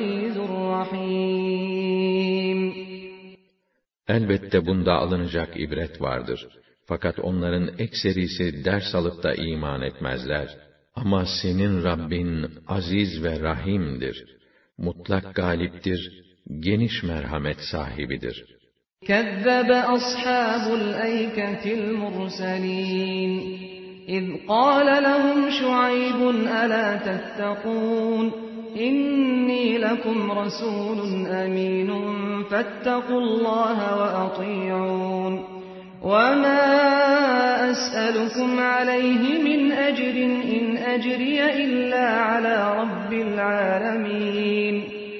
azîzurrahîm. Elbette bunda alınacak ibret vardır. Fakat onların ekserisi ders alıp da iman etmezler. Ama senin Rabbin aziz ve rahimdir. Mutlak galiptir, geniş merhamet sahibidir. Kezzebe ashabul eyketil murselin. İz qâle lehum Şuaybun elâ tettekûn. İnni lekum rasûlun emînun fettekullâhe ve atî'ûn. وَمَا أَسْأَلُكُمْ عَلَيْهِ مِنْ أَجْرٍ إِنْ أَجْرِيَ إِلَّا عَلَى رَبِّ الْعَالَمِينَ.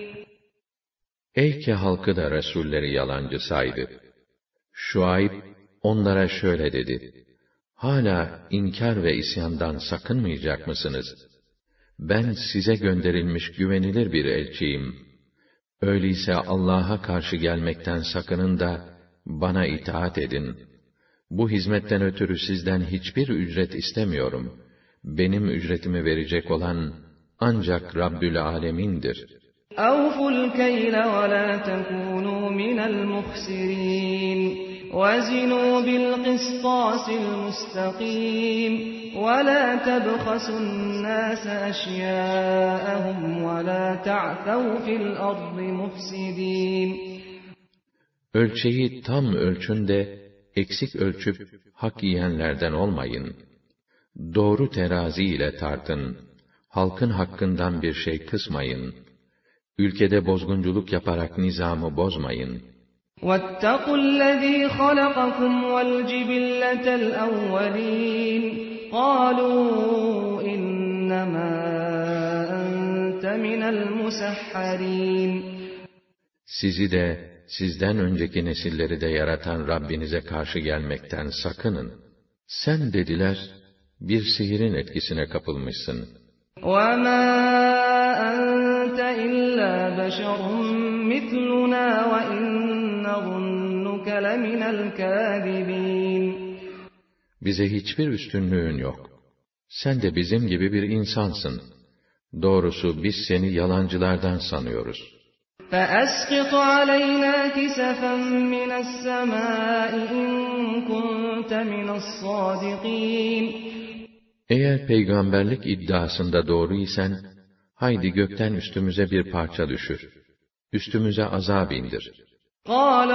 Eyke halkı da Resulleri yalancı saydı. Şuayb onlara şöyle dedi: Hala inkar ve isyandan sakınmayacak mısınız? Ben size gönderilmiş güvenilir bir elçiyim. Öyleyse Allah'a karşı gelmekten sakının da bana itaat edin. Bu hizmetten ötürü sizden hiçbir ücret istemiyorum. Benim ücretimi verecek olan ancak Rabbül Alemin'dir. أَوْفُوا الْكَيْلَ وَلَا تَكُونُوا مِنَ الْمُخْسِرِينَ وَزِنُوا بِالْقِسْطَاسِ الْمُسْتَقِيمِ وَلَا تَبْخَسُوا النَّاسَ أَشْيَاءَهُمْ وَلَا تَعْثَوْا فِي الْأَرْضِ مُفْسِدِينَ. Ölçeyi tam ölçün de eksik ölçüp hak yiyenlerden olmayın. Doğru terazi ile tartın. Halkın hakkından bir şey kısmayın. Ülkede bozgunculuk yaparak nizamı bozmayın. وَاتَّقُوا الَّذ۪ي خَلَقَكُمْ وَالْجِبِلَّةَ الْأَوَّلِينَ قَالُوا اِنَّمَا أَنْتَ مِنَ الْمُسَحَّرِينَ. Sizi de, sizden önceki nesilleri de yaratan Rabbinize karşı gelmekten sakının. Sen dediler, bir sihirin etkisine kapılmışsın. وَمَا أَنْتَ إِلَّا بَشَرٌ مِثْلُنَا وَإِنْ نَظُنُّكَ لَمِنَ الْكَاذِبِينَ. Bize hiçbir üstünlüğün yok. Sen de bizim gibi bir insansın. Doğrusu biz seni yalancılardan sanıyoruz. فَأَسْقِطْ عَلَيْنَا كِسَفًا مِنَ السَّمَاءِ إِنْ كُنْتَ مِنَ الصَّادِقِينَ. Eğer peygamberlik iddiasında doğru isen, haydi gökten üstümüze bir parça düşür. Üstümüze azab indir. قَالَ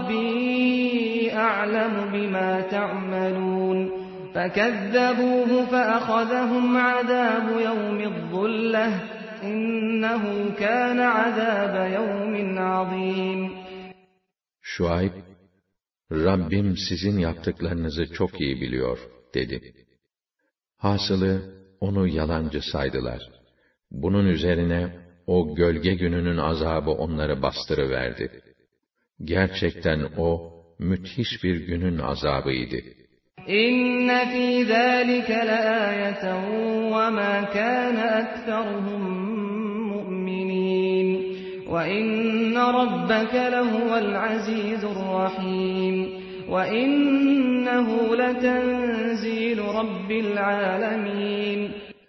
رَبِّي أَعْلَمُ بِمَا تَعْمَلُونَ فَكَذَّبُوهُ فَأَخَذَهُمْ عَذَابُ يَوْمِ الظُّلَّةِ إِنَّهُ كَانَ عَذَابَ يَوْمٍ عَظِيمٍ. Şuayb, Rabbim sizin yaptıklarınızı çok iyi biliyor, dedi. Hasılı, onu yalancı saydılar. Bunun üzerine, o gölge gününün azabı onları bastırıverdi. Gerçekten o, müthiş bir günün azabıydı. İnne fî zâlike leâyeten ve mâ kâne ekseruhum mu'minîn ve inne rabbeke lehuvel azîzurrahîm ve innehu letenzîlu rabbil âlemîn.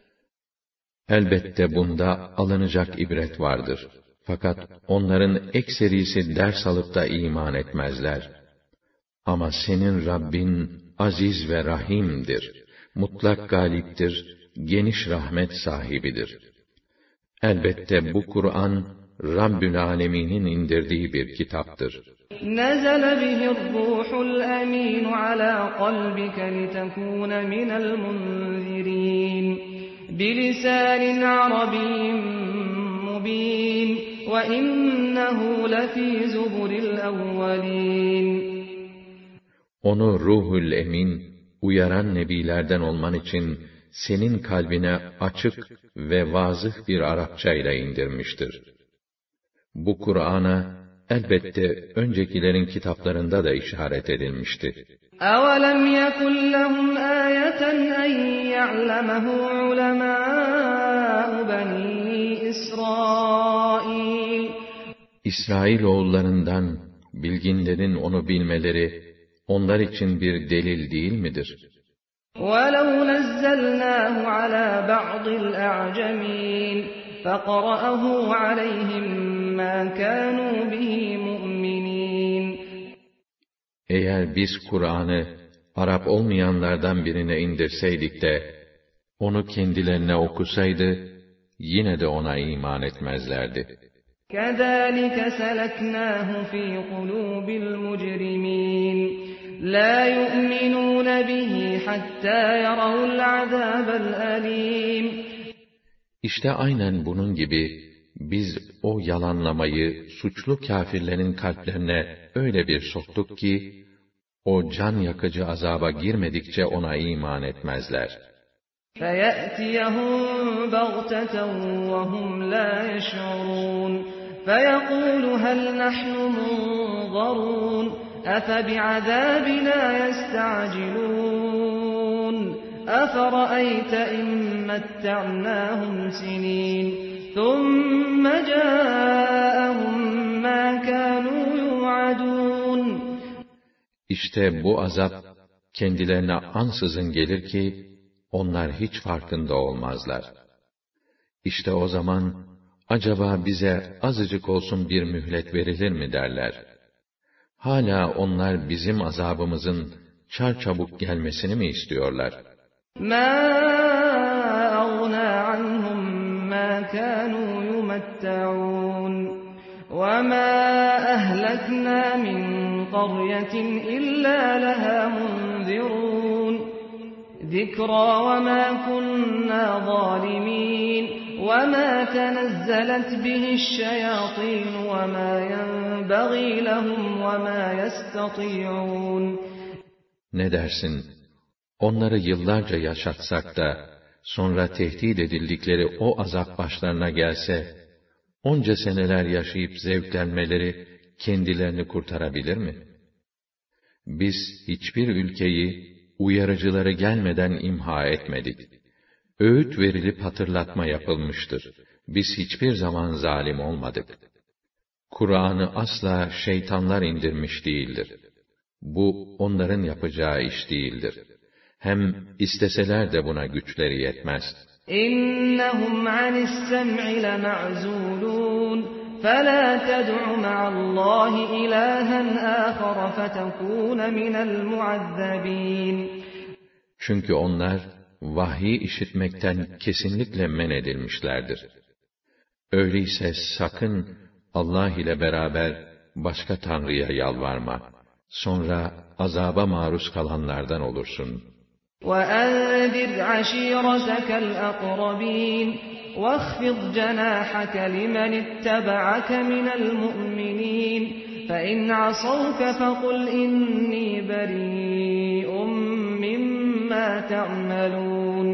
Elbette bunda alınacak ibret vardır. Fakat onların ekserisi ders alıp da iman etmezler. Ama senin Rabbin aziz ve rahimdir. Mutlak galiptir, geniş rahmet sahibidir. Elbette bu Kur'an, Rabbül Alemin'in indirdiği bir kitaptır. نَزَلَ بِهِ الرُّوحُ الْأَمِينُ عَلَى قَلْبِكَ لِتَكُونَ مِنَ الْمُنْذِرِينَ بِلِسَانٍ عَرَبِيٍّ مُبِينٍ وَإِنَّهُ لَفِي زُبُرِ الْأَوَّلِينَ. Onu Ruhul Emin, uyaran nebilerden olman için senin kalbine açık ve vazıh bir Arapça ile indirmiştir. Bu Kur'an'a elbette öncekilerin kitaplarında da işaret edilmişti. أَوَلَمْ يَكُنْ لَهُمْ آيَةً أَنْ يَعْلَمَهُ عُلَمَاءُ بَنِي إِسْرَائِيلَ İsrailoğullarından bilginlerin onu bilmeleri onlar için bir delil değil midir? وَلَوْ نَزَّلْنَاهُ عَلَى بَعْضِ الْأَعْجَمِينَ فَقَرَأَهُ عَلَيْهِمْ مَا كَانُوا بِهِ مُؤْمِنِينَ Eğer biz Kur'an'ı Arap olmayanlardan birine indirseydik de onu kendilerine okusaydı yine de ona iman etmezlerdi. كَذَٰلِكَ سَلَكْنَاهُ فِي قُلُوبِ الْمُجْرِمِينَ لَا يُؤْمِنُونَ بِهِ حَتَّى يَرَوُا الْعَذَابَ الْأَلِيمَ İşte aynen bunun gibi biz o yalanlamayı suçlu kâfirlerin kalplerine öyle bir soktuk ki o can yakıcı azaba girmedikçe ona iman etmezler. فَيَأْتِيَهُمْ بَغْتَةً وَهُمْ لَا يَشْعُرُونَ فَيَقُولُ هَلْ نَحْنُ مُنظَرُونَ أَفَبِعَذَابِنَا يَسْتَعْجِلُونَ أَفَرَأَيْتَ إِن مَّتَّعْنَاهُمْ سِنِينَ ثُمَّ جَاءَهُم مَّا كَانُوا يُوعَدُونَ İşte bu azap kendilerine ansızın gelir ki onlar hiç farkında olmazlar. İşte o zaman acaba bize azıcık olsun bir mühlet verilir mi derler. Hala onlar bizim azabımızın çarçabuk gelmesini mi istiyorlar? مَا أَغْنَى عَنْهُمْ مَا كَانُوا يُمَتَّعُونَ وَمَا أَهْلَكْنَا مِنْ قَرْيَةٍ إِلَّا لَهَا مُنذِرُونَ ذِكْرَى وَمَا كُنَّا ظَالِمِينَ وَمَا تَنَزَّلَتْ بِهِ الشَّيَاطِينُ وَمَا يَنبَغِي لَهُمْ وَمَا يَسْتَطِيعُونَ Ne dersin? Onları yıllarca yaşatsak da sonra tehdit edildikleri o azap başlarına gelse, onca seneler yaşayıp zevklenmeleri kendilerini kurtarabilir mi? Biz hiçbir ülkeyi uyarıcıları gelmeden imha etmedik. Öğüt verilip hatırlatma yapılmıştır. Biz hiçbir zaman zalim olmadık. Kur'an'ı asla şeytanlar indirmiş değildir. Bu onların yapacağı iş değildir. Hem isteseler de buna güçleri yetmez. İnnehum anis-sem'i lema'zulun فَلَا تَدْعُ مَعَ اللّٰهِ إِلَٰهًا آخَرَ فَتَكُونَ مِنَ الْمُعَذَّبِينَ Çünkü onlar vahyi işitmekten kesinlikle men edilmişlerdir. Öyleyse sakın Allah ile beraber başka tanrıya yalvarma. Sonra azaba maruz kalanlardan olursun. وَأَنذِرْ عَشِيرَتَكَ الْأَقْرَبِينَ وَاخْفِضْ جَنَاحَكَ لِمَنِ اتَّبَعَكَ مِنَ الْمُؤْمِنِينَ فَإِنْ عَصَوْكَ فَقُلْ إِنِّي بَرِيءٌ مِّمَّا تَعْمَلُونَ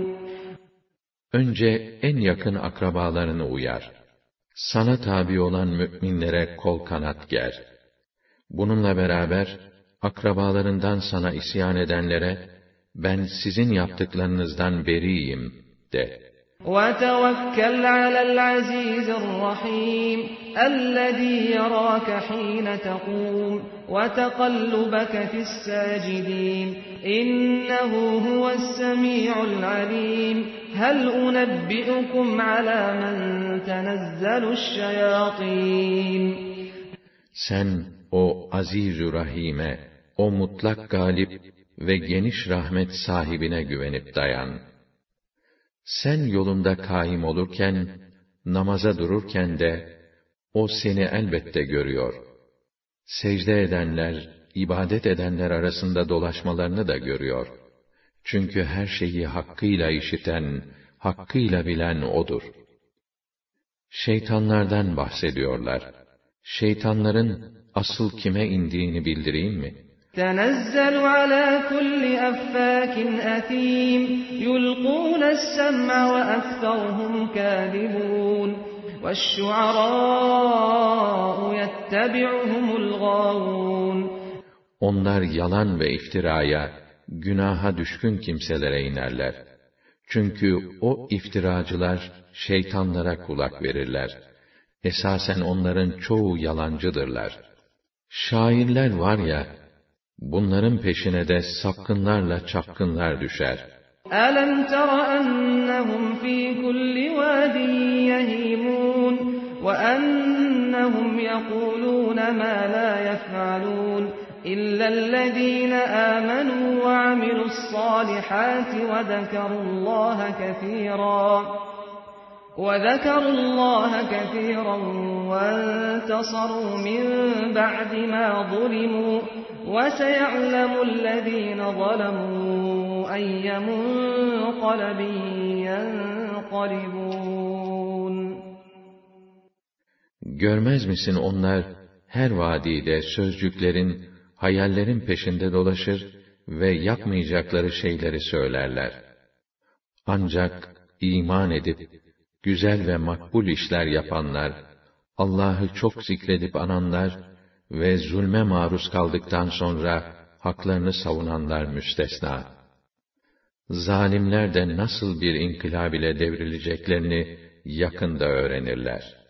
Önce en yakın akrabalarını uyar. Sana tabi olan müminlere kol kanat ger. Bununla beraber akrabalarından sana isyan edenlere ben sizin yaptıklarınızdan beriyim de. وَتَوَكَّلْ عَلَى الْعَزِيزِ الرَّحِيمِ الَّذِي يَرَاكَ حِينَ تَقُومُ وَتَقَلُّبَكَ فِي السَّاجِدِينَ إِنَّهُ هُوَ السَّمِيعُ الْعَلِيمُ هَلْ أُنَبِّئُكُمْ عَلَى مَنْ تَنَزَّلُ الشَّيَاطِينُ Sen o Aziz-ü Rahim'e, o mutlak galip ve geniş rahmet sahibine güvenip dayan. Sen yolunda kaim olurken, namaza dururken de, o seni elbette görüyor. Secde edenler, ibadet edenler arasında dolaşmalarını da görüyor. Çünkü her şeyi hakkıyla işiten, hakkıyla bilen O'dur. Şeytanlardan bahsediyorlar. Şeytanların asıl kime indiğini bildireyim mi? تَنَزَّلُ عَلَى كُلِّ أَفَّاكٍ أَثِيمٍ يُلْقُونَ السَّمْعَ وَأَكْثَرُهُمْ كَاذِبُونَ وَالشُّعَرَاءُ يَتَّبِعُهُمُ الْغَاوُونَ Onlar yalan ve iftiraya, günaha düşkün kimselere inerler. Çünkü o iftiracılar şeytanlara kulak verirler. esasen onların çoğu yalancıdırlar. Şairler var ya, bunların peşine de sapkınlarla çapkınlar düşer. أَلَمْ تَرَ أَنَّهُمْ فِي كُلِّ وَادٍ يَهِيمُونَ وَأَنَّهُمْ يَقُولُونَ مَا لَا يَفْعَلُونَ إِلَّا الَّذِينَ آمَنُوا وَعَمِلُوا الصَّالِحَاتِ وَذَكَرُوا اللَّهَ كَثِيرًا وَذَكَرُوا اللَّهَ كَثِيرًا وَانتَصَرُوا مِنْ بَعْدِ مَا ظُلِمُوا وَسَيَعْلَمُ الَّذِينَ ظَلَمُوا أَيَّ مُنْقَلَبٍ يَنْقَلِبُونَ. Görmez misin onlar her vadide sözcüklerin, hayallerin peşinde dolaşır ve yapmayacakları şeyleri söylerler. Ancak iman edip güzel ve makbul işler yapanlar, Allah'ı çok zikredip ananlar ve zulme maruz kaldıktan sonra haklarını savunanlar müstesna. Zalimler de nasıl bir inkılap ile devrileceklerini yakında öğrenirler.